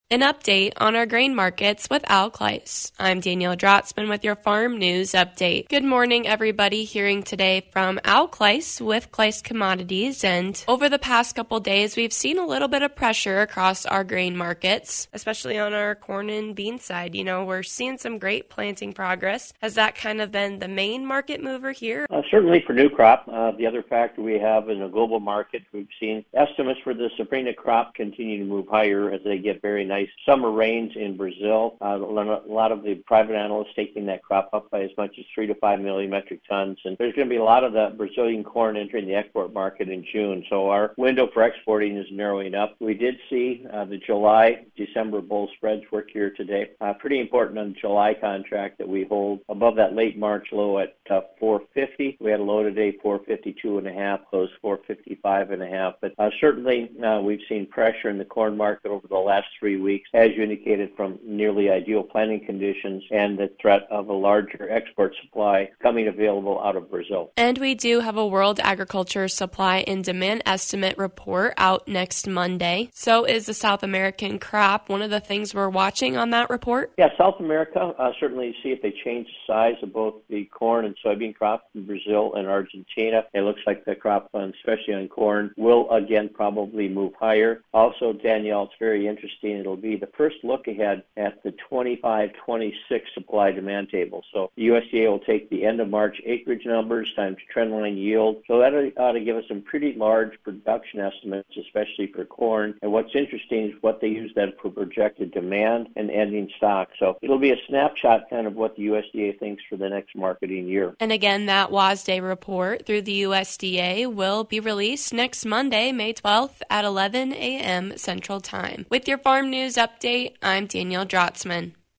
An update on our grain markets with Al Kleiss. I'm Danielle Drotzman with your Farm News Update. Good morning, everybody. Hearing today from Al Kleiss with Kleiss Commodities. And over the past couple days, we've seen a little bit of pressure across our grain markets, especially on our corn and bean side. You know, we're seeing some great planting progress. Has that kind of been the main market mover here? Certainly for new crop. The other factor we have in the global market, we've seen estimates for the Safrinha crop continue to move higher as they get very nice summer rains in Brazil. A lot of the private analysts taking that crop up by as much as 3 to 5 million metric tons. And there's going to be a lot of the Brazilian corn entering the export market in June. So our window for exporting is narrowing up. We did see the July-December bull spreads work here today. Pretty important on the July contract that we hold above that late March low at 450. We had a low today, 452.5, closed 455.5. But certainly we've seen pressure in the corn market over the last 3 weeks, as you indicated, from nearly ideal planting conditions and the threat of a larger export supply coming available out of Brazil. And we do have a World Agriculture Supply and Demand Estimate report out next Monday. So is the South American crop one of the things we're watching on that report? Yeah, South America, certainly see if they change the size of both the corn and soybean crop in Brazil and Argentina. It looks like the crop, especially on corn, will again probably move higher. Also, Danielle, it's very interesting. It'll be the first look ahead at the 25-26 supply-demand table. So the USDA will take the end of March acreage numbers times trendline yield. So that ought to give us some pretty large production estimates, especially for corn. And what's interesting is what they use that for projected demand and ending stock. So it'll be a snapshot kind of what the USDA thinks for the next marketing year. And again, that WASDE report through the USDA will be released next Monday, May 12th at 11 a.m. Central Time. With your Farm News Update, I'm Danielle Drotzman.